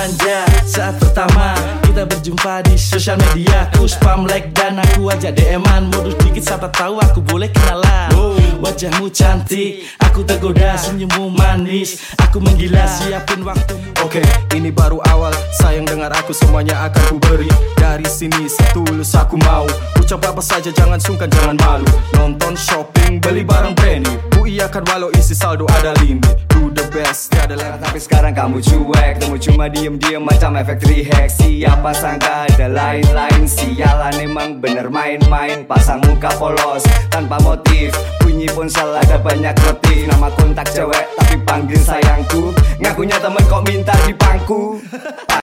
manja saat pertama kita berjumpa di sosial media. Aku spam like dan aku ajak DM-an. Modus dikit siapa tahu aku boleh kenalan. Wajahmu cantik, aku tergoda, senyummu manis, aku menggila, siapin waktumu. Oke, ini baru awal, sayang dengar aku semuanya akan ku beri. Dari sini setulus aku mau ucap apa saja, jangan sungkan, jangan malu. Nonton, shopping, beli barang branding, ku iakan walau isi saldo ada limit. Do the best, tiada lain. Tapi sekarang kamu cuek, kamu cuma diem-diem macam efek trihex. Siapa sangka ada lain-lain, sialan emang bener main-main. Pasang muka polos, tanpa motif, bunyi ponsel ada banyak notif. Nama kontak cewek tapi panggil sayangku, ngakunya temen kok minta di pangku.